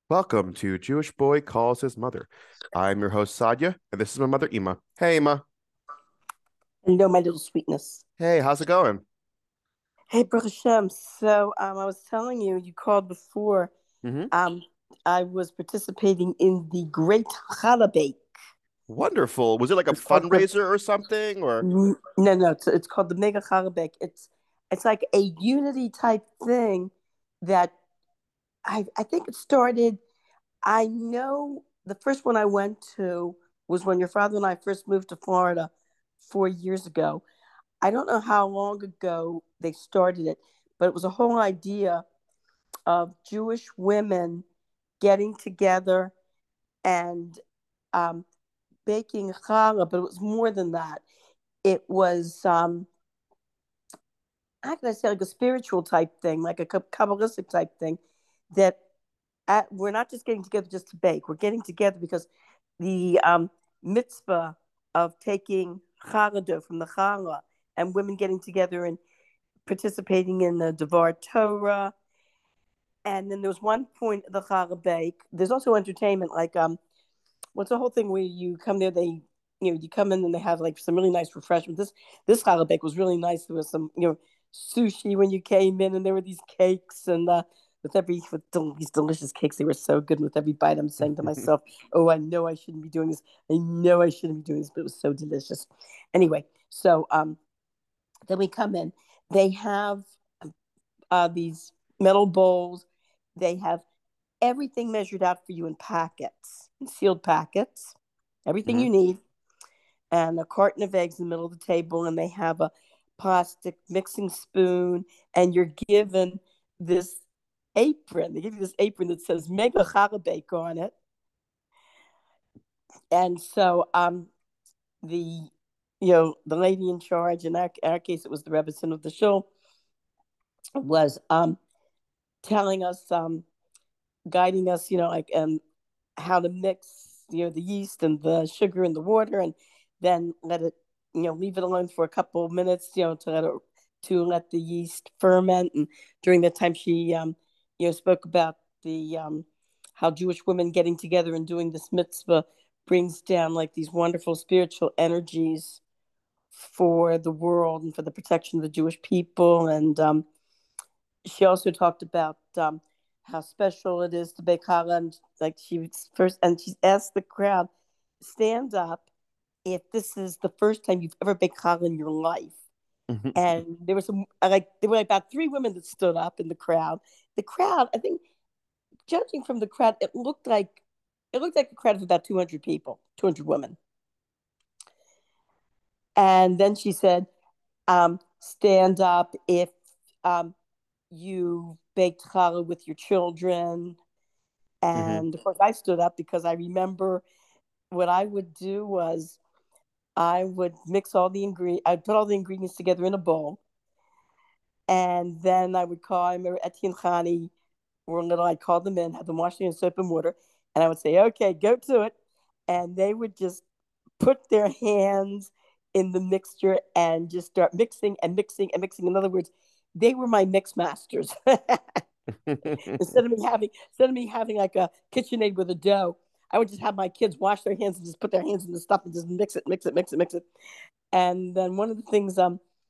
Welcome to Jewish Boy Calls His Mother. I'm your host, Sadia, and this is my mother, Ima. Hey, Ima. Hello, my little sweetness. Hey, how's it going? Hey, Baruch Hashem. I was telling you, you called before. Hmm. Um, I was participating in the Great Challah Bake. Wonderful. Was it like a It's called the fundraiser or something? Or no. It's called the Mega Challah Bake. It's like a unity type thing that I think it started. I know the first one I went to was when your father and I first moved to Florida 4 years ago. I don't know how long ago they started it, but it was a whole idea of Jewish women getting together and um, baking challah, but it was more than that. It was, how can I say, like a spiritual type thing, like a Kabbalistic type thing, that we're not just getting together just to bake. We're getting together because the mitzvah of taking challah dough from the challah and women getting together and participating in the Devar Torah. And then there was one point of the challah bake. There's also entertainment, like what's the whole thing where you come there? You come in and they have like some really nice refreshments. This challah bake was really nice. There was some sushi when you came in, and there were these cakes and these delicious cakes. They were so good. And with every bite, I'm saying to myself, "Oh, I know I shouldn't be doing this. I know I shouldn't be doing this," but it was so delicious. Anyway, then we come in. They have these metal bowls. They have everything measured out for you in packets, in sealed packets, everything hmm you need, and a carton of eggs in the middle of the table. And they have a plastic mixing spoon, and you're given this apron. They give you this apron that says Mega Challah on it. And the the lady in charge, in our case, it was the Rebbetzin of the show, was telling us, guiding us, like how to mix, the yeast and the sugar and the water, and then let it, leave it alone for a couple of minutes, to let the yeast ferment. And during that time, she, spoke about the how Jewish women getting together and doing this mitzvah brings down like these wonderful spiritual energies for the world and for the protection of the Jewish people. And she also talked about how special it is to bake challah. And like she was first, and she asked the crowd, stand up if this is the first time you've ever baked challah in your life. And there were about three women that stood up in the crowd. The crowd, I think, judging from the crowd, it looked like a crowd of about 200 people, 200 women. And then she said, stand up if um, you baked challah with your children. hmm And of course, I stood up because I remember what I would do was I would mix all the ingredients, I'd put all the ingredients together in a bowl. And then I would call, I remember Etienne Khani were little, I'd call them in, have them washing in soap and water. And I would say, okay, go to it. And they would just put their hands in the mixture and just start mixing and mixing and mixing. In other words, they were my mix masters. Instead of me having like a KitchenAid with a dough, I would just have my kids wash their hands and just put their hands in the stuff and just mix it, mix it, mix it, mix it. And then one of the things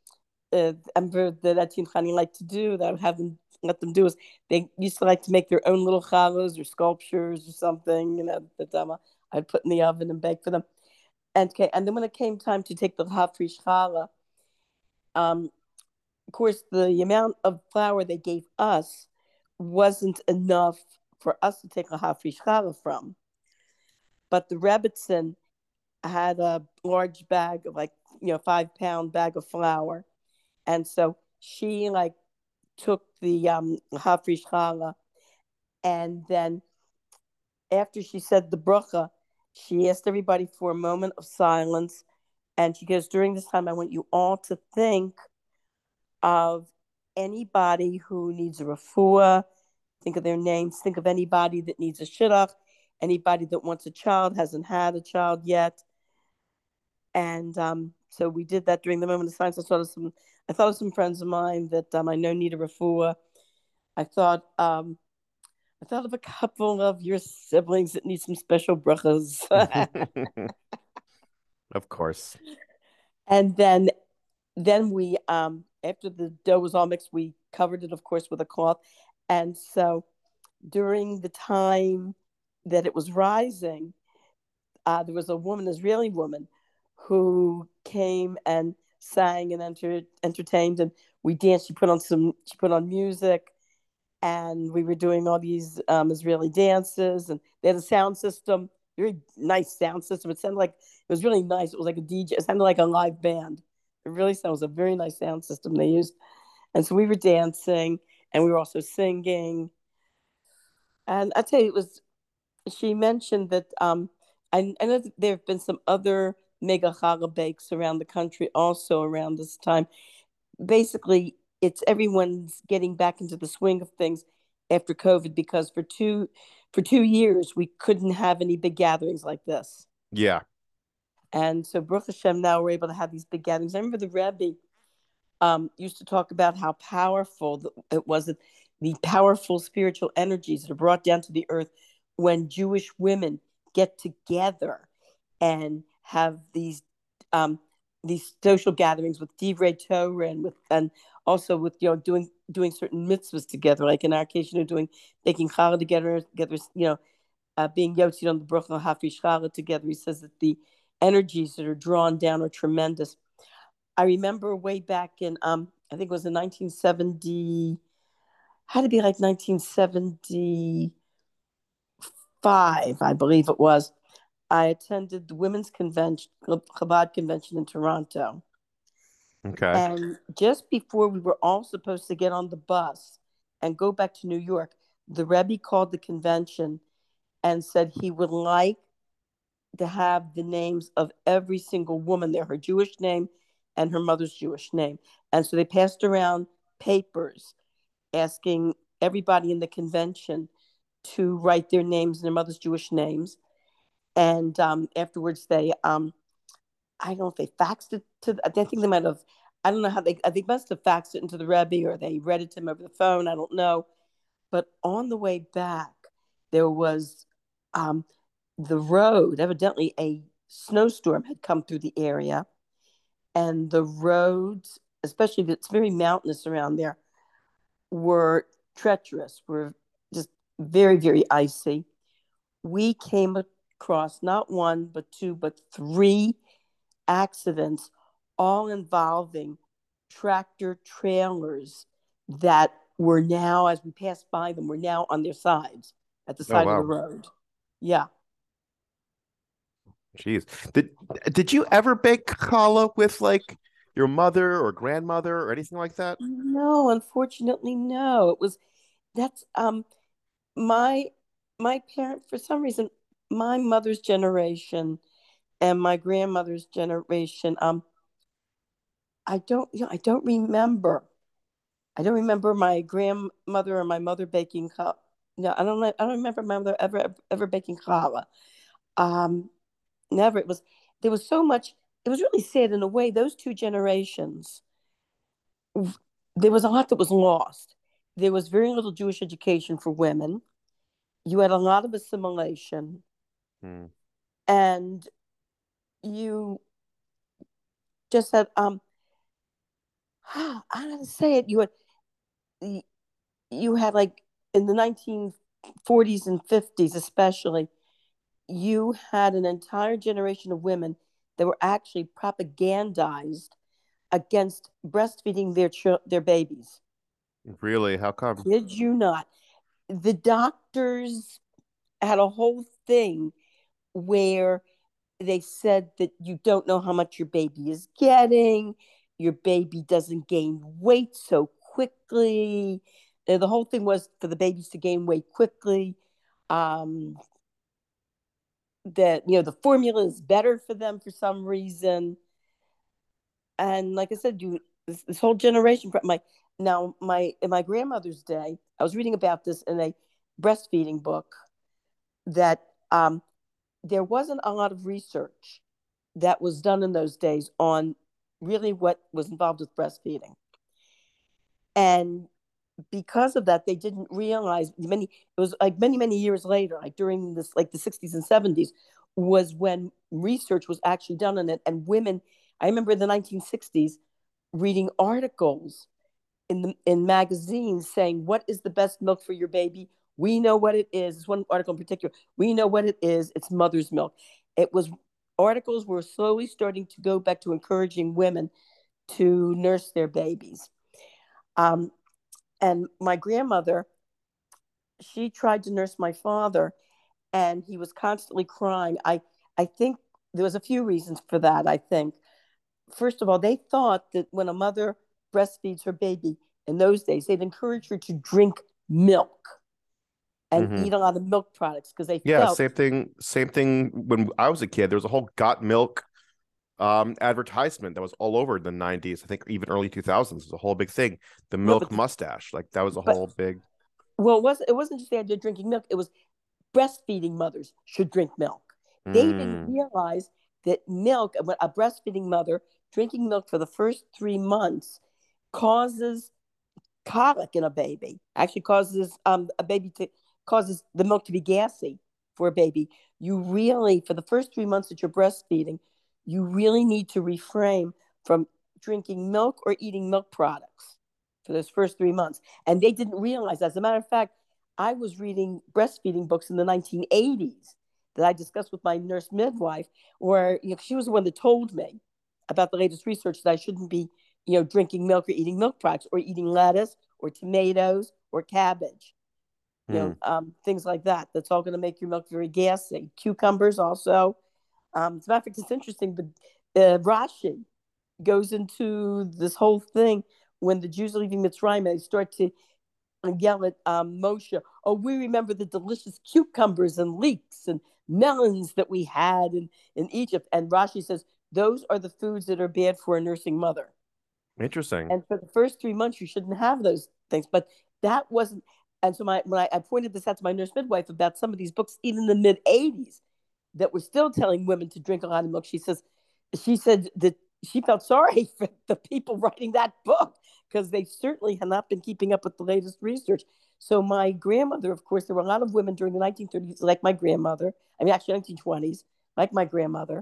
that Team Khani liked to do that I would have them let them do is they used to like to make their own little challas or sculptures or something, that I'd put in the oven and bake for them. And then when it came time to take the hafrish challah, um, of course, the amount of flour they gave us wasn't enough for us to take a hafrish challah from. But the Rebbitzin had a large bag of 5-pound bag of flour, and so she like took the hafrish challah, and then after she said the bracha, she asked everybody for a moment of silence, and she goes, "During this time, I want you all to think of anybody who needs a refuah. Think of their names. Think of anybody that needs a shidduch, anybody that wants a child, hasn't had a child yet." And so we did that during the moment of silence. I thought of some friends of mine that I know need a refuah. I thought I thought of a couple of your siblings that need some special brachas. Of course. And then we after the dough was all mixed, we covered it, of course, with a cloth. And so during the time that it was rising, there was a woman, Israeli woman, who came and sang and entertained, and we danced. She put on music, and we were doing all these Israeli dances, and they had a sound system, very nice sound system. It sounded like it was really nice. It was like a DJ. It sounded like a live band. It really sounded, it was a very nice sound system they used, and so we were dancing, and we were also singing. And I tell you, it was. She mentioned that I know that there have been some other mega challah bakes around the country also around this time. Basically, it's everyone's getting back into the swing of things after COVID because for 2 years we couldn't have any big gatherings like this. Yeah. And so Baruch Hashem, now we're able to have these big gatherings. I remember the Rebbe used to talk about how powerful it was, that the powerful spiritual energies that are brought down to the earth when Jewish women get together and have these social gatherings with divrei Torah and also with doing certain mitzvahs together, like in our case, doing baking challah together, being yotzid on the bracha hafish challah together. He says that the energies that are drawn down are tremendous. I remember way back in I think it was in 1970, had to be like 1975, I believe it was. I attended the women's convention, Chabad convention in Toronto. Okay. And just before we were all supposed to get on the bus and go back to New York, the Rebbe called the convention and said he would like to have the names of every single woman there, her Jewish name and her mother's Jewish name. And so they passed around papers asking everybody in the convention to write their names and their mother's Jewish names. And afterwards, I don't know if they faxed it I think they might have, I don't know how they must have faxed it into the Rebbe or they read it to him over the phone. I don't know. But on the way back, there was um, the road, evidently a snowstorm had come through the area, and the roads, especially if it's very mountainous around there, were treacherous, were just very, very icy. We came across not one, but two, but three accidents, all involving tractor trailers that were now, as we passed by them, were now on their sides at the Oh side of the wow. road. Yeah. Jeez. Did you ever bake challah with like your mother or grandmother or anything like that? No, unfortunately, no. That's my my parent, for some reason, my mother's generation and my grandmother's generation, I don't remember. I don't remember my grandmother or my mother baking challah. No, I don't remember my mother ever baking challah. Um, Never. There was so much. It was really sad in a way. Those two generations, there was a lot that was lost. There was very little Jewish education for women. You had a lot of assimilation, Hmm. and you just had I don't know how to say it. You had like in the 1940s and 50s, especially, you had an entire generation of women that were actually propagandized against breastfeeding their babies. Really? How come? Kid you not. The doctors had a whole thing where they said that you don't know how much your baby is getting, your baby doesn't gain weight so quickly. The whole thing was for the babies to gain weight quickly. Um, that the formula is better for them for some reason. And like I said, this whole generation. In my grandmother's day, I was reading about this in a breastfeeding book that there wasn't a lot of research that was done in those days on really what was involved with breastfeeding. And because of that, they didn't realize it was like many years later, like during this, like the 60s and 70s, was when research was actually done on it. And women, I remember in the 1960s reading articles in magazines saying, what is the best milk for your baby? We know what it is. It's one article in particular. We know what it is. It's mother's milk. It was articles were slowly starting to go back to encouraging women to nurse their babies. Um, and my grandmother, she tried to nurse my father, and he was constantly crying. I think there was a few reasons for that. I think first of all, they thought that when a mother breastfeeds her baby in those days, they'd encourage her to drink milk and Hmm. eat a lot of milk products because they Yeah, felt. same thing when I was a kid. There was a whole got milk advertisement that was all over the 90s. I think even early 2000s was a whole big thing. The No, milk mustache, like that was a but whole big. well, it wasn't just the idea of drinking milk. It was breastfeeding mothers should drink milk. They didn't Mm, realize that milk, a breastfeeding mother drinking milk for the first 3 months causes colic in a baby. Actually, causes a baby to causes the milk to be gassy for a baby. You really, for the first 3 months that you're breastfeeding, you really need to refrain from drinking milk or eating milk products for those first 3 months. And they didn't realize. As a matter of fact, I was reading breastfeeding books in the 1980s that I discussed with my nurse midwife, where she was the one that told me about the latest research that I shouldn't be, drinking milk or eating milk products or eating lettuce or tomatoes or cabbage, mm. things like that. That's all going to make your milk very gassy. Cucumbers also. As a matter of fact, it's interesting, but Rashi goes into this whole thing when the Jews are leaving Mitzrayim, they start to yell at Moshe, oh, we remember the delicious cucumbers and leeks and melons that we had in Egypt. And Rashi says, those are the foods that are bad for a nursing mother. Interesting. And for the first 3 months, you shouldn't have those things. But that wasn't. And so when I pointed this out to my nurse midwife about some of these books, even in the mid 80s, that were still telling women to drink a lot of milk, she said that she felt sorry for the people writing that book because they certainly had not been keeping up with the latest research. So my grandmother, of course, there were a lot of women during the 1930s, like my grandmother, I mean, actually 1920s, like my grandmother,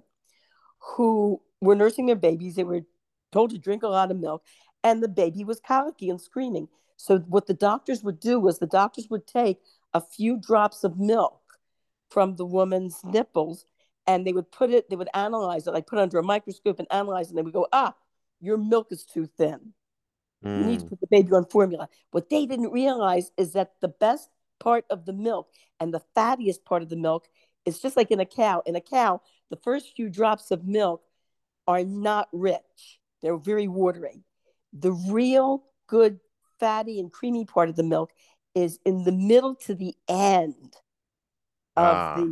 who were nursing their babies. They were told to drink a lot of milk, and the baby was colicky and screaming. So what the doctors would do was the doctors would take a few drops of milk from the woman's nipples, and they would analyze it, like put it under a microscope and analyze it, and they would go, your milk is too thin. You need to Mm. put the baby on formula. What they didn't realize is that the best part of the milk and the fattiest part of the milk is just like in a cow. In a cow, the first few drops of milk are not rich. They're very watery. The real good fatty and creamy part of the milk is in the middle to the end of Ah,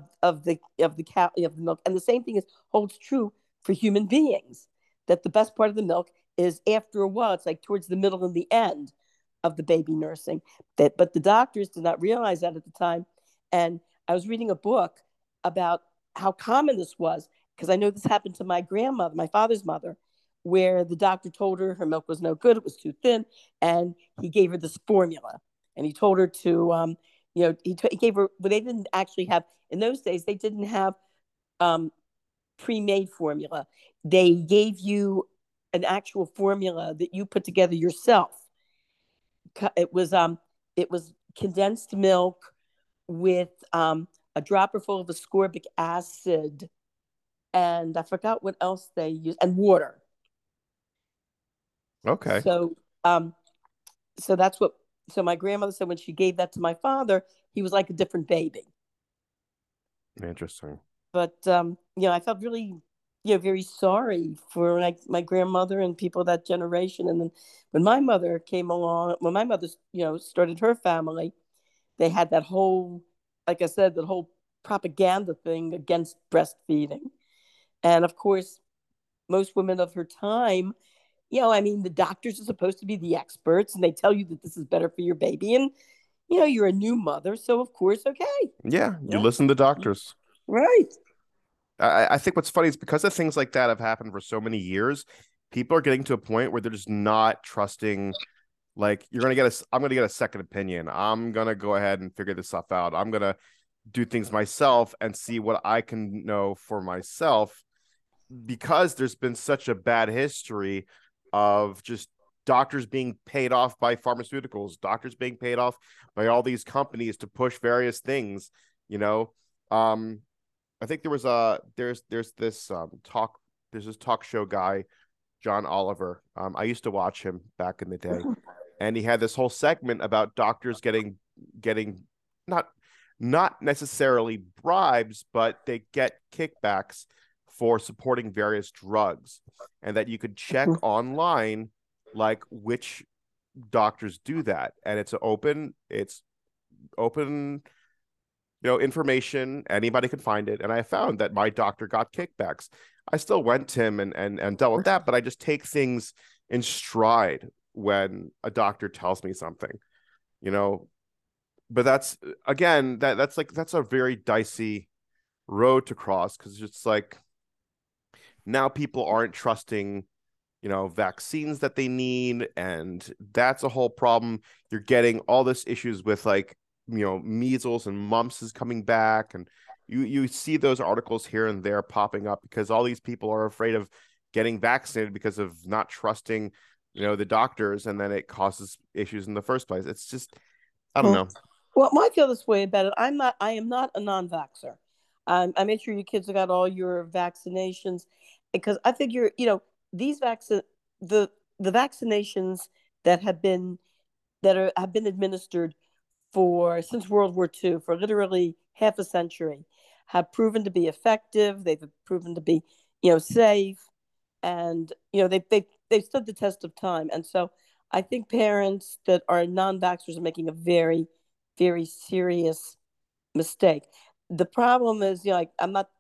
the cow of the milk. And the same thing holds true for human beings. That the best part of the milk is after a while, it's like towards the middle and the end of the baby nursing. But the doctors did not realize that at the time. And I was reading a book about how common this was, because I know this happened to my grandmother, my father's mother, where the doctor told her milk was no good, it was too thin, and he gave her this formula, and he told her to, he gave her, but they didn't actually have in those days. They didn't have um, pre-made formula. They gave you an actual formula that you put together yourself. It was condensed milk with a dropper full of ascorbic acid, and I forgot what else they used, and water. okay. So um, so that's what. So my grandmother said when she gave that to my father, he was like a different baby. Interesting. But I felt really, very sorry for like my grandmother and people of that generation. And then when my mother came along, when my mother, started her family, they had that whole, like I said, that whole propaganda thing against breastfeeding. And of course, most women of her time, I mean, the doctors are supposed to be the experts, and they tell you that this is better for your baby, and you're a new mother, so of course, okay, Yeah, you yeah, listen to doctors. right. I think what's funny is because of things like that have happened for so many years, people are getting to a point where they're just not trusting Like I'm gonna get a second opinion. I'm gonna go ahead and figure this stuff out. I'm gonna do things myself and see what I can know for myself, because there's been such a bad history of just doctors being paid off by pharmaceuticals, doctors being paid off by all these companies to push various things, you know. Um, I think there was a there's this talk show guy, John Oliver. I used to watch him back in the day, and he had this whole segment about doctors getting not not necessarily bribes, but they get kickbacks for supporting various drugs, and that you could check online like which doctors do that, and it's open, information. Anybody can find it. And I found that my doctor got kickbacks. I still went to him and dealt with that, but I just take things in stride when a doctor tells me something, you know. But that's again, that's a very dicey road to cross, because it's like now people aren't trusting, vaccines that they need, and that's a whole problem. You're getting all this issues with, like, measles and mumps is coming back, and you see those articles here and there popping up because all these people are afraid of getting vaccinated because of not trusting, the doctors, and then it causes issues in the first place. It's just, I don't know. Well, I feel this way about it. I am not a non-vaxxer. I made sure your kids got all your vaccinations, because I figure, these the the vaccinations that have been administered for since World War II, for literally half a century, have proven to be effective. They've proven to be, safe, and they've stood the test of time. And so I think parents that are non-vaxxers are making a very, very serious mistake. The problem is, like,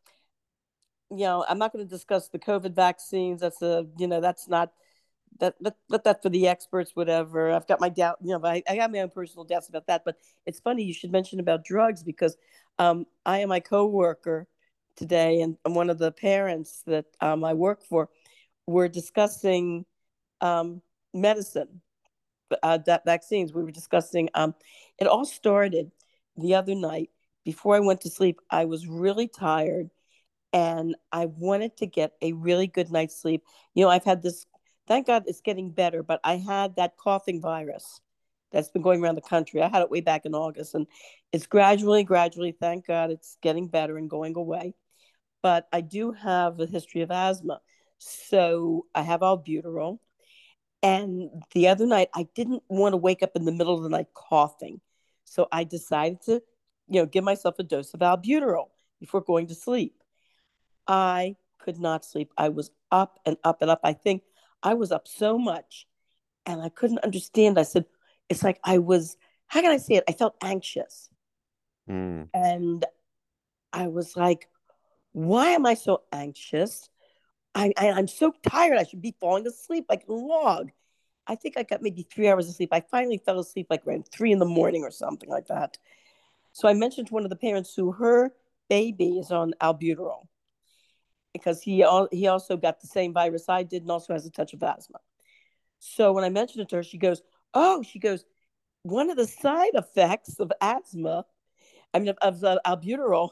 I'm not going to discuss the COVID vaccines. That's not let that for the experts, whatever. I've got my doubt, but I have my own personal doubts about that. But it's funny you should mention about drugs, because I and my coworker today, and one of the parents that I work for, were discussing medicine, that vaccines. We were discussing. It all started the other night. Before I went to sleep, I was really tired, and I wanted to get a really good night's sleep. I've had this, thank God it's getting better, but I had that coughing virus that's been going around the country. I had it way back in August, and it's gradually, thank God, it's getting better and going away. But I do have a history of asthma. So I have albuterol. And the other night, I didn't want to wake up in the middle of the night coughing. So I decided to, give myself a dose of albuterol before going to sleep. I could not sleep. I was up and up and up. I think I was up so much, and I couldn't understand. I said, it's like how can I say it? I felt anxious. Mm. And I was like, why am I so anxious? I'm so tired. I should be falling asleep like a log. I think I got maybe 3 hours of sleep. I finally fell asleep like around 3 in the morning or something like that. So I mentioned to one of the parents who her baby is on albuterol, because he also got the same virus I did, and also has a touch of asthma. So when I mentioned it to her, she goes, "Oh," she goes, "one of the side effects of asthma, I mean of albuterol,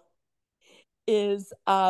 is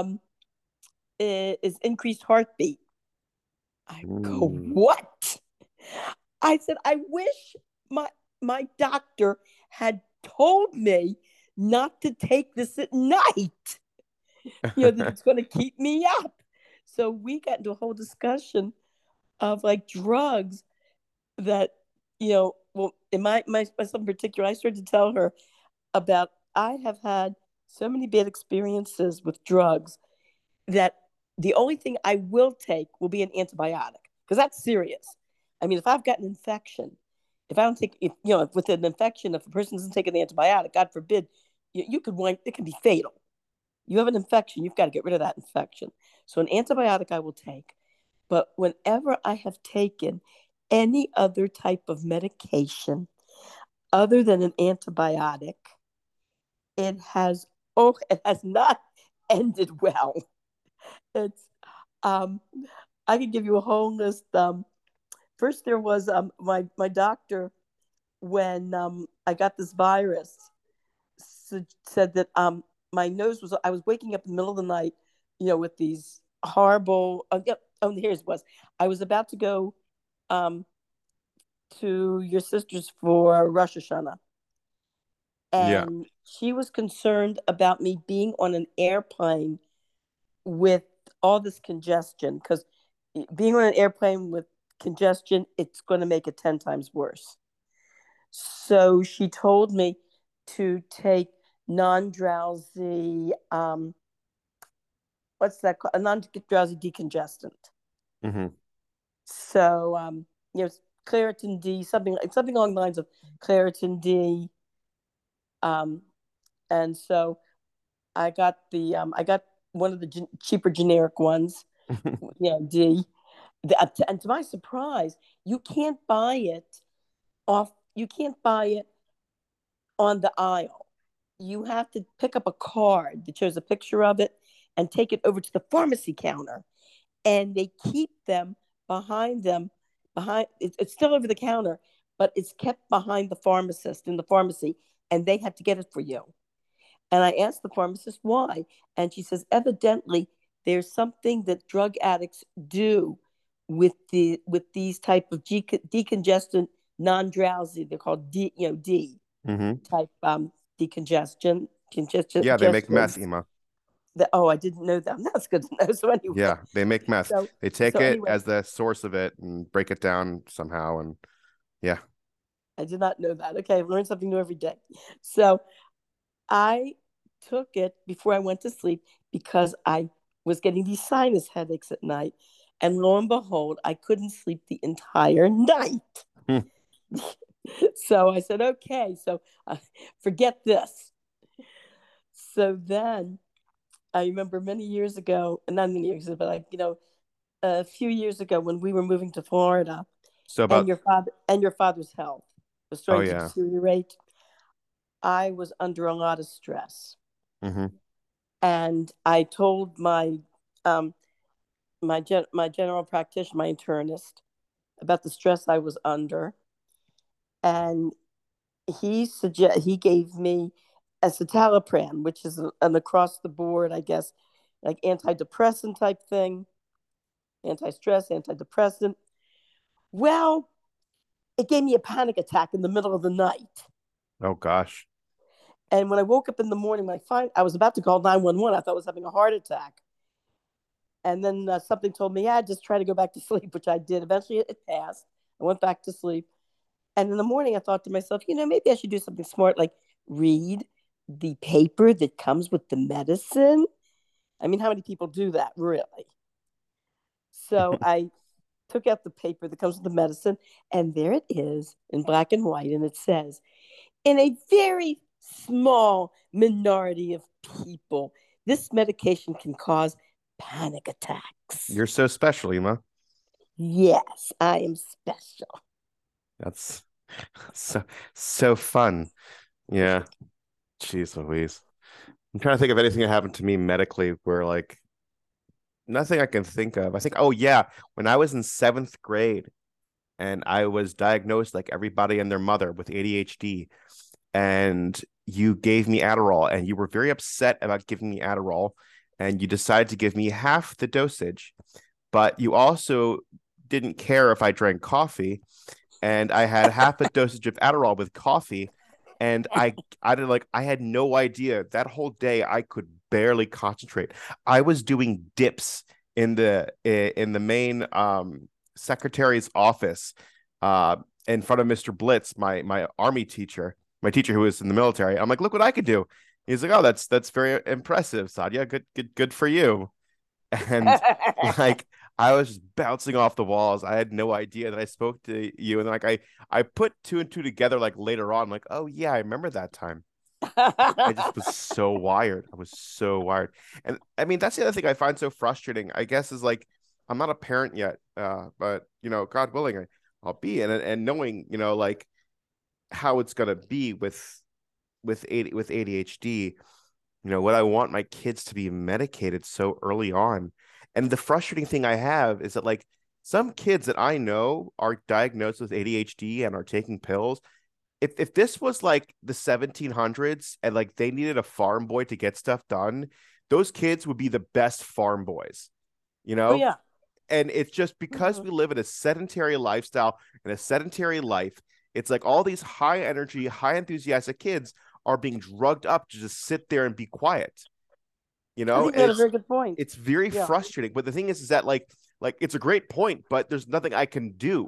increased heartbeat." I go, Mm. "What?" I said, "I wish my doctor had told me not to take this at night. That it's going to keep me up." So we got into a whole discussion of like drugs that, well, in myself in particular, I started to tell her about, I have had so many bad experiences with drugs that the only thing I will take will be an antibiotic, because that's serious. I mean, if I've got an infection, if I don't take, if with an infection, if a person doesn't take an antibiotic, God forbid, you could wind, it can be fatal. You have an infection, you've got to get rid of that infection. So an antibiotic I will take. But whenever I have taken any other type of medication other than an antibiotic, it has it has not ended well. It's I could give you a whole list. first there was my doctor when I got this virus said that my nose was I was waking up in the middle of the night, with these horrible. Yep. Oh, here's it was. I was about to go um, to your sister's for Rosh Hashanah, Yeah. and she was concerned about me being on an airplane with all this congestion because being on an airplane with congestion, it's going to make it 10 times worse. So she told me to take non-drowsy, what's that called? A non-drowsy decongestant. Hmm. So, Claritin D, something along the lines of Claritin D. Um, and so I got one of the cheaper generic ones, D. And to my surprise, you can't buy it you can't buy it on the aisle. You have to pick up a card that shows a picture of it and take it over to the pharmacy counter. And they keep them behind it's still over the counter, but it's kept behind the pharmacist in the pharmacy, and they have to get it for you. And I asked the pharmacist why, and she says evidently there's something that drug addicts do with these type of decongestant non-drowsy. They're called D Hmm. type decongestion congestion. Yeah, they make meth, Ema. Oh, I didn't know that. That's good to know. So anyway, Yeah, they make meth. so They take so it anyway, as the source of it and break it down somehow. And yeah. I did not know that. Okay, I've learned something new every day. So I took it before I went to sleep because I was getting these sinus headaches at night. And lo and behold, I couldn't sleep the entire night. Hmm. So I said, okay, so forget this. So then I remember many years ago, not many years ago, but a few years ago when we were moving to Florida, So and about, your father's health was oh starting to yeah. deteriorate. I was under a lot of stress, Hmm. and I told um, my general practitioner, my internist, about the stress I was under, and he gave me escitalopram, which is an across the board, I guess, like antidepressant type thing, anti-stress, antidepressant. Well, it gave me a panic attack in the middle of the night. Oh gosh. And when I woke up in the morning, I was about to call 911. I thought I was having a heart attack. And then something told me, yeah, just try to go back to sleep, which I did. Eventually it passed. I went back to sleep. And in the morning, I thought to myself, maybe I should do something smart, like read the paper that comes with the medicine. I mean, how many people do that, really? So I took out the paper that comes with the medicine, and there it is in black and white. And it says, in a very small minority of people, this medication can cause panic attacks. You're so special, Ema. Yes, I am special. That's so so fun. Yeah. Jeez Louise. I'm trying to think of anything that happened to me medically where like nothing I can think of. I think, oh yeah, when I was in seventh grade and I was diagnosed like everybody and their mother with ADHD, and you gave me Adderall, and you were very upset about giving me Adderall, and you decided to give me half the dosage, but you also didn't care if I drank coffee, and I had half a dosage of Adderall with coffee, and I had no idea that whole day I could barely concentrate. I was doing dips in the main secretary's office uh in front of Mr. Blitz, my army teacher, my teacher who was in the military. I'm like, look what I could do. He's like, oh, that's very impressive, Sadia. Good for you. And like I was just bouncing off the walls. I had no idea that I spoke to you, and like I put two and two together like later on, like, oh yeah, I remember that time. I just was so wired. I was so wired. And I mean, that's the other thing I find so frustrating, I guess, is like I'm not a parent yet, but God willing, I'll be. And knowing, like how it's gonna be with ADHD, what I want my kids to be medicated so early on. And the frustrating thing I have is that like some kids that I know are diagnosed with ADHD and are taking pills. If this was like the 1700s and like they needed a farm boy to get stuff done, those kids would be the best farm boys, you Oh know? yeah. And it's just because Hmm. we live in a sedentary lifestyle and a sedentary life, it's like all these high energy, high enthusiastic kids are being drugged up to just sit there and be quiet, I and think you had a very good point. it's very Yeah. frustrating. But the thing is that like it's a great point, but there's nothing I can do.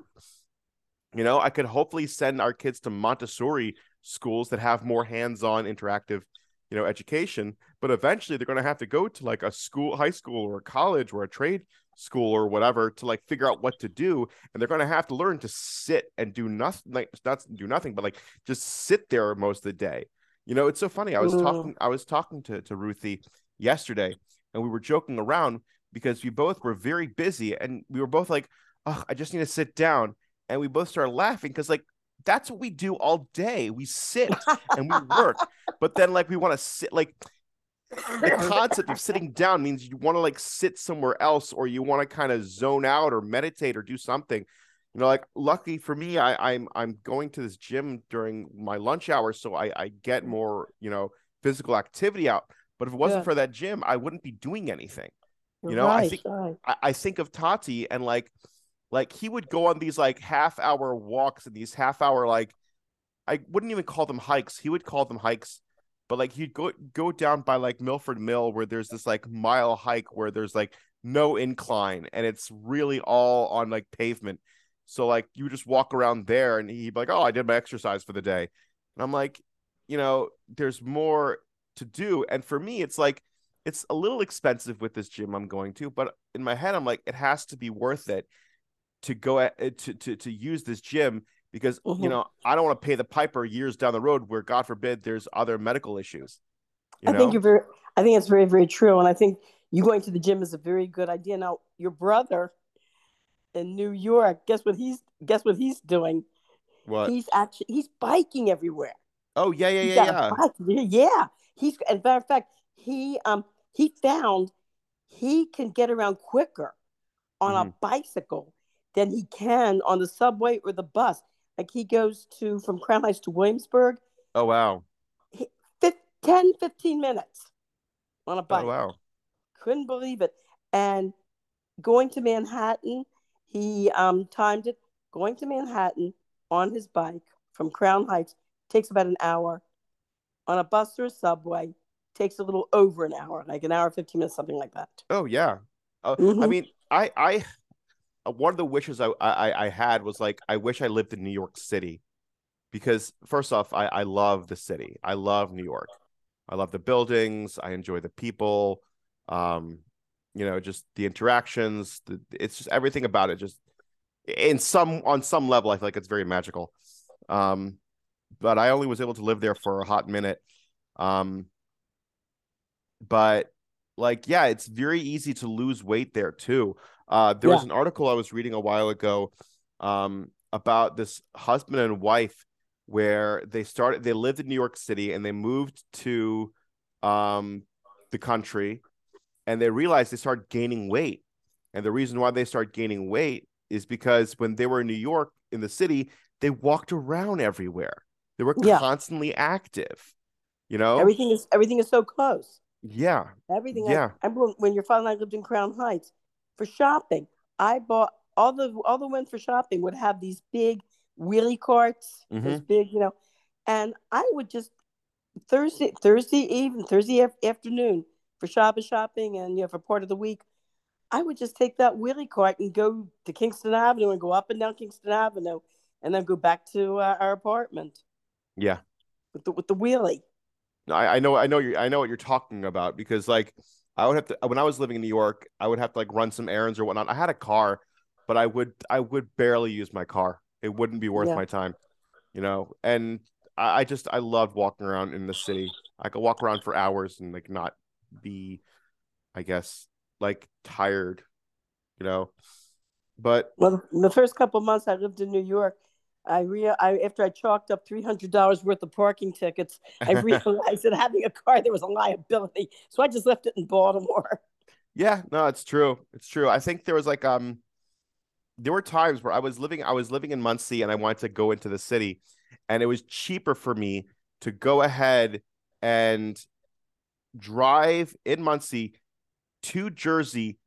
I could hopefully send our kids to Montessori schools that have more hands-on interactive, education, but eventually they're going to have to go to like a school, high school or a college or a trade school or whatever to like figure out what to do, and they're going to have to learn to sit and do nothing, like not do nothing, but like just sit there most of the day. It's so funny. I was Mm. talking I was talking to Ruthie yesterday, and we were joking around because we both were very busy and we were both like, oh, I just need to sit down, and we both started laughing because like that's what we do all day. We sit and we work, but then like we want to sit, like the concept of sitting down means you want to like sit somewhere else, or you want to kind of zone out or meditate or do something. Like lucky for me, I'm going to this gym during my lunch hour, so I get more physical activity out. But if it wasn't Good. for that gym, I wouldn't be doing anything. You're I right. think Right. I think of Tati, and like he would go on these like half-hour walks and these half-hour, like I wouldn't even call them hikes. He would call them hikes, but like he'd go down by like Milford Mill where there's this like mile hike where there's like no incline and it's really all on like pavement. So like you just walk around there and he'd be like, "Oh, I did my exercise for the day." And I'm like, there's more to do. And for me, it's like it's a little expensive with this gym I'm going to, but in my head, I'm like, it has to be worth it to go to use this gym because Hmm. I don't want to pay the piper years down the road where God forbid there's other medical issues, you I think know? you're very. I think it's very, very true, and I think you going to the gym is a very good idea. Now, your brother in New York, guess what he's doing? What? He's biking everywhere. Oh, yeah, yeah, He's yeah, got a yeah. bike. Yeah, he's. As a matter of fact, he found he can get around quicker on Hmm. a bicycle than he can on the subway or the bus. Like he goes to from Crown Heights to Williamsburg, Oh, wow. he, 10, 15 minutes on a Oh, bike. wow. Couldn't believe it. And going to Manhattan, he timed it. Going to Manhattan on his bike from Crown Heights takes about an hour. On a bus or a subway, takes a little over an hour, like an hour, 15 minutes, something like that. Oh, yeah. I Hmm. mean, I one of the wishes I had was like I wish I lived in New York City because first off, I love the city. I love New York. I love the buildings. I enjoy the people. Um, just the interactions. It's just everything about it. Just on some level, I feel like it's very magical. Um, but I only was able to live there for a hot minute. Um, but like, yeah, it's very easy to lose weight there too. There was Yeah, an article I was reading a while ago, about this husband and wife where they lived in New York City and they moved to um, the country, and they realized they started gaining weight. And the reason why they started gaining weight is because when they were in New York in the city, they walked around everywhere. They were yeah. constantly active, you know? Everything is so close. Yeah. Everything. Yeah. I when your father and I lived in Crown Heights for shopping, I bought all the women for shopping would have these big wheelie carts, those Hmm. big, and I would just Thursday afternoon for shopping, and for part of the week, I would just take that wheelie cart and go to Kingston Avenue and go up and down Kingston Avenue, and then go back to our apartment Yeah. with the wheelie. I know what you're talking about because like I would have to when I was living in New York, I would have to like run some errands or whatnot. I had a car, but I would barely use my car. It wouldn't be worth Yeah. my time. And I loved walking around in the city. I could walk around for hours and like not be, I guess, like tired, you know. But Well, the first couple of months I lived in New York, after I chalked up $300 worth of parking tickets, I realized that having a car there was a liability, so I just left it in Baltimore. yeah, no, it's true. It's true. I think there was like there were times where I was living in Muncie and I wanted to go into the city, and it was cheaper for me to go ahead and drive in Muncie to Jersey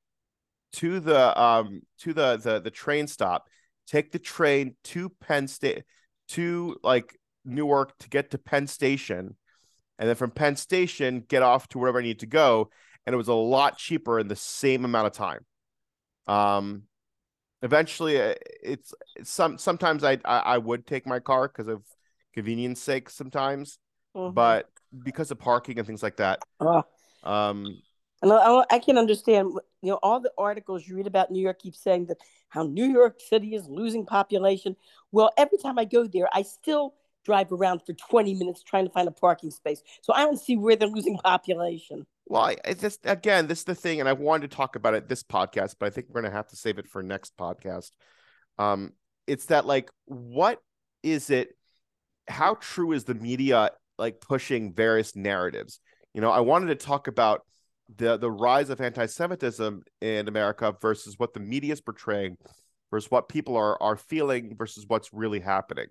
to the train stop, take the train to Penn State to like Newark to get to Penn Station, and then from Penn Station get off to wherever I need to go, and it was a lot cheaper in the same amount of time. Um, Eventually, sometimes I would take my car because of convenience sake sometimes, Mm-hmm. but because of parking and things like that, Uh, um, and I can understand, all the articles you read about New York keep saying that how New York City is losing population. Well, every time I go there, I still drive around for 20 minutes trying to find a parking space. So I don't see where they're losing population. well, this is the thing, and I wanted to talk about it this podcast, but I think we're gonna have to save it for next podcast. Um, it's that like, what is it? How true is the media like pushing various narratives? I wanted to talk about the rise of anti-Semitism in America versus what the media is portraying, versus what people are feeling, versus what's really happening.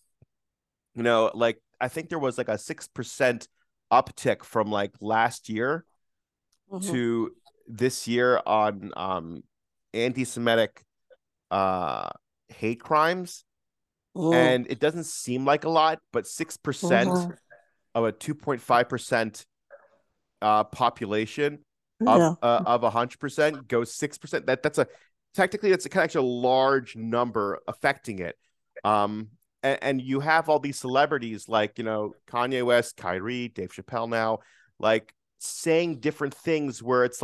Like I think there was like a 6% uptick from like last year Mm-hmm. to this year on anti-Semitic uh hate crimes, Mm-hmm. and it doesn't seem like a lot, but 6% Mm-hmm. of a 2.5% population Yeah. of 100% goes 6%. That's kind of actually a large number affecting it. And you have all these celebrities like Kanye West, Kyrie, Dave Chappelle now, like saying different things where it's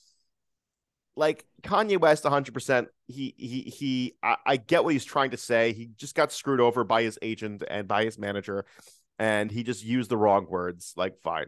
like Kanye West 100%. I get what he's trying to say. He just got screwed over by his agent and by his manager, and he just used the wrong words. Like, fine.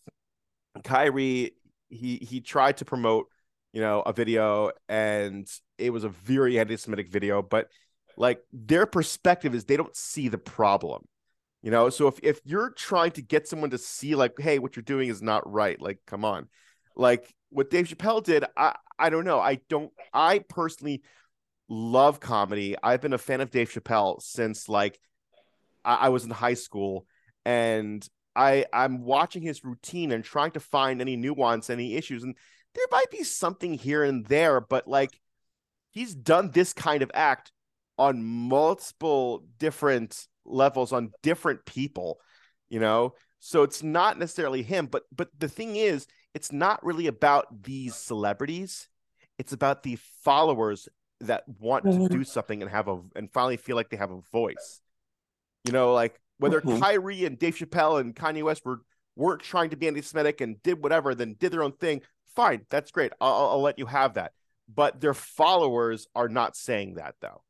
Kyrie, he tried to promote, a video, and it was a very anti-Semitic video, but like their perspective is they don't see the problem. So if you're trying to get someone to see like, hey, what you're doing is not right, like, come on. Like what Dave Chappelle did, I don't know. I personally love comedy. I've been a fan of Dave Chappelle since like I was in high school, and I'm watching his routine and trying to find any nuance, any issues, and there might be something here and there, but like he's done this kind of act on multiple different levels on different people, so it's not necessarily him, but the thing is, it's not really about these celebrities. It's about the followers that want to Mm-hmm. do something and finally feel like they have a voice. Like whether Mm-hmm. Kyrie and Dave Chappelle and Kanye West weren't trying to be anti-Semitic and did whatever, then did their own thing. Fine, that's great. I'll let you have that. But their followers are not saying that, though.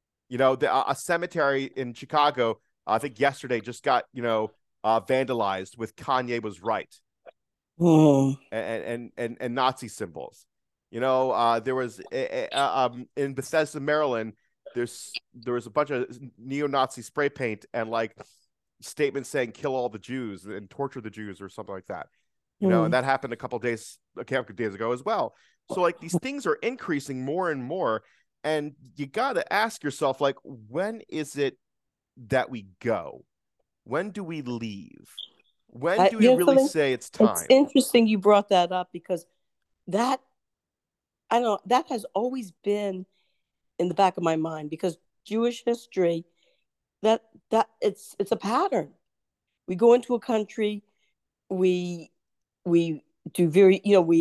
A cemetery in Chicago, I think yesterday, just got vandalized with "Kanye was right" Mm-hmm. and Nazi symbols. There was in Bethesda, Maryland. There was a bunch of neo-Nazi spray paint and like statements saying "kill all the Jews" and "torture the Jews" or something like that. And that happened a couple of days ago as well. So like these things are increasing more and more, and you got to ask yourself, like, when is it that we go? When do we leave? When do we really Something? say it's It's time? interesting you brought that up because that I don't know, that has always been in the back of my mind because Jewish history, that it's a pattern. We go into a country, we we do very,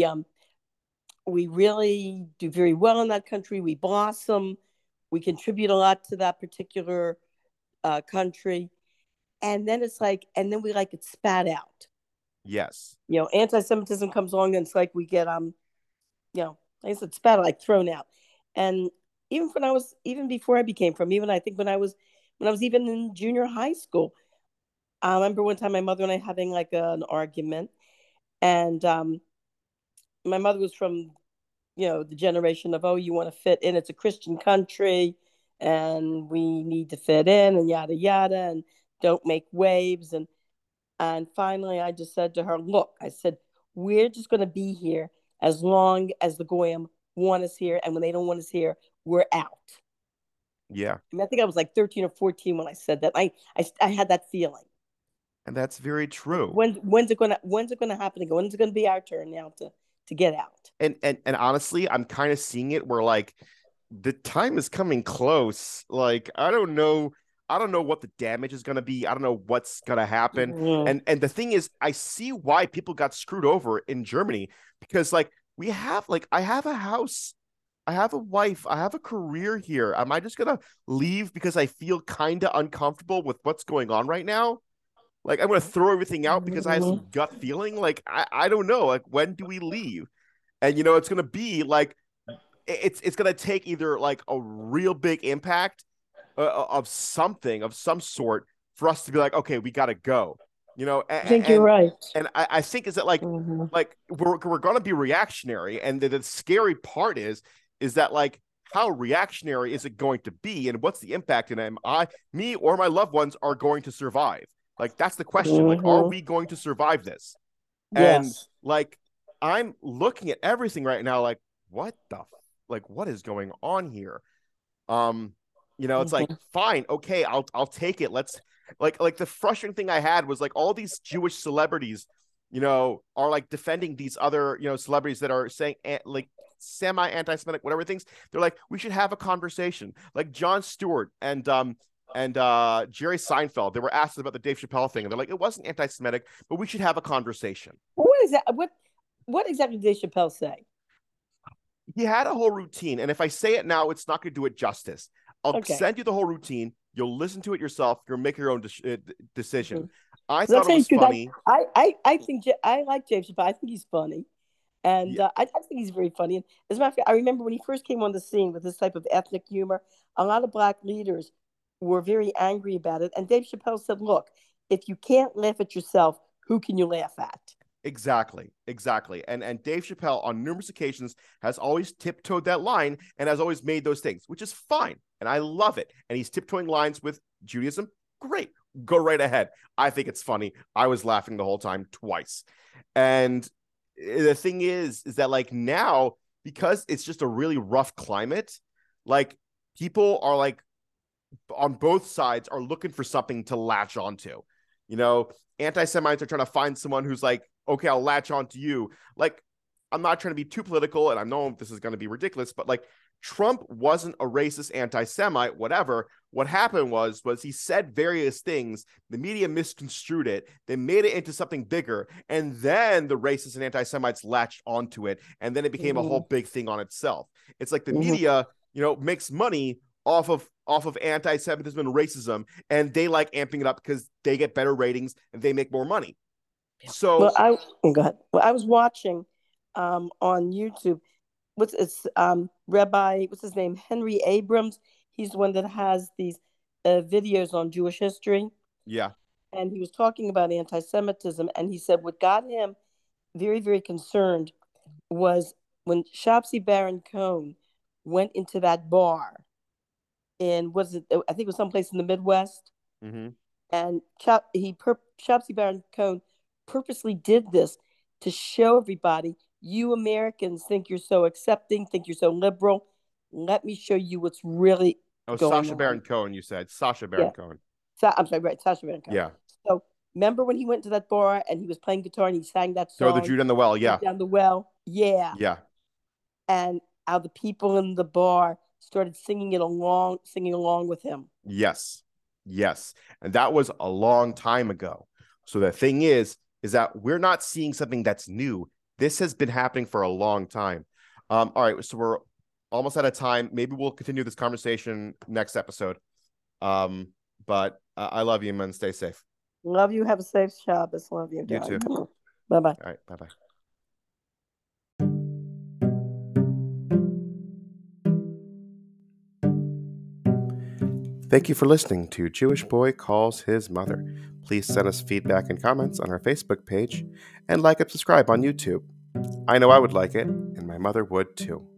we really do very well in that country. We blossom, we contribute a lot to that particular country, and then it's like, and then we like it spat out. Yes. Anti-Semitism comes along, and it's like we get like I said, spat like thrown out. And even before I became from, even I think when I was even in junior high school, I remember one time my mother and I having like an argument, and my mother was from the generation of, oh, you want to fit in, it's a Christian country, and we need to fit in, and yada yada, and don't make waves, and finally I just said to her, look, I said, we're just going to be here as long as the goyim want us here, and when they don't want us here, we're out. Yeah. I mean, I think I was like 13 or 14 when I said that. I had that feeling. And that's very true. When's it gonna happen again? When's it gonna be our turn now to get out? And honestly, I'm kind of seeing it where like the time is coming close. Like I don't know what the damage is going to be. I don't know what's going to happen. Mm-hmm. And the thing is, I see why people got screwed over in Germany because like we have like I have a house, I have a wife, I have a career here. Am I just going to leave because I feel kind of uncomfortable with what's going on right now? Like I'm going to throw everything out because I have some gut feeling. Like I don't know. Like when do we leave? And it's going to be like it's going to take either like a real big impact of something of some sort for us to be like, okay, we got to go. I think you're right. And I think is that like Mm-hmm. we're going to be reactionary, and the scary part is that like how reactionary is it going to be, and what's the impact, and me or my loved ones are going to survive? Like that's the question. Like, are Mm-hmm. we going to survive this? And Yes. like I'm looking at everything right now, like what is going on here? Um, it's like Mm-hmm. fine, okay, I'll take it. Let's like the frustrating thing I had was like all these Jewish celebrities, are like defending these other celebrities that are saying like semi anti-Semitic whatever things. They're like we should have a conversation. Like Jon Stewart and Jerry Seinfeld, they were asked about the Dave Chappelle thing, and they're like, it wasn't anti-Semitic, but we should have a conversation. What is that? What exactly did Chappelle say? He had a whole routine, and if I say it now, it's not going to do it justice. I'll Okay. send you the whole routine. You'll listen to it yourself. You'll make your own decision. Mm-hmm. I I'll thought it tell you was the truth. funny. I think I like James Chappelle. I think he's funny, and Yeah, I think he's very funny. And as a matter of fact, I remember when he first came on the scene with this type of ethnic humor, a lot of black leaders were very angry about it. And Dave Chappelle said, "Look, if you can't laugh at yourself, who can you laugh at?" exactly. And Dave Chappelle on numerous occasions has always tiptoed that line and has always made those things, which is fine, and I love it. And he's tiptoeing lines with Judaism. Great, go right ahead. I think it's funny. I was laughing the whole time twice. And the thing is that like now, because it's just a really rough climate, like people are like on both sides are looking for something to latch onto. Anti-Semites are trying to find someone who's like, okay, I'll latch onto you. Like, I'm not trying to be too political, and I know this is going to be ridiculous, but like Trump wasn't a racist anti-Semite, whatever. What happened was he said various things, the media misconstrued it, they made it into something bigger, and then the racists and anti-Semites latched onto it, and then it became a Mm-hmm. whole big thing on itself. It's like the Mm-hmm. media, makes money off of anti-Semitism and racism, and they like amping it up because they get better ratings and they make more money. Well, So go ahead. Well, I was watching on YouTube. It's Rabbi, what's his name? Henry Abrams. He's the one that has these videos on Jewish history, yeah, and he was talking about anti-Semitism, and he said what got him very, very concerned was when Shopsy Baron Cohen went into that bar in was it? I think it was someplace in the Midwest, mm-hmm. and Shopsy Baron Cohen purposely did this to show everybody, you Americans think you're so accepting, think you're so liberal. Let me show you what's really Oh, going Sasha on. Baron Cohen, you said Sasha Baron Yeah, Cohen. I'm sorry, right, Sasha Baron Cohen. Yeah, So remember when he went to that bar and he was playing guitar and he sang that throw the song, Jude in the well. Yeah, "Went Down the Well"? Yeah, yeah, and how the people in the bar started singing along with him. yes, yes, and that was a long time ago. So the thing is that we're not seeing something that's new. This has been happening for a long time. All right, so we're almost out of time. Maybe we'll continue this conversation next episode. But I love you, man. Stay safe. Love you. Have a safe Shabbos. Love you, You too. darling. Bye bye. All right, bye bye. Thank you for listening to Jewish Boy Calls His Mother. Please send us feedback and comments on our Facebook page and like and subscribe on YouTube. I know I would like it, and my mother would too.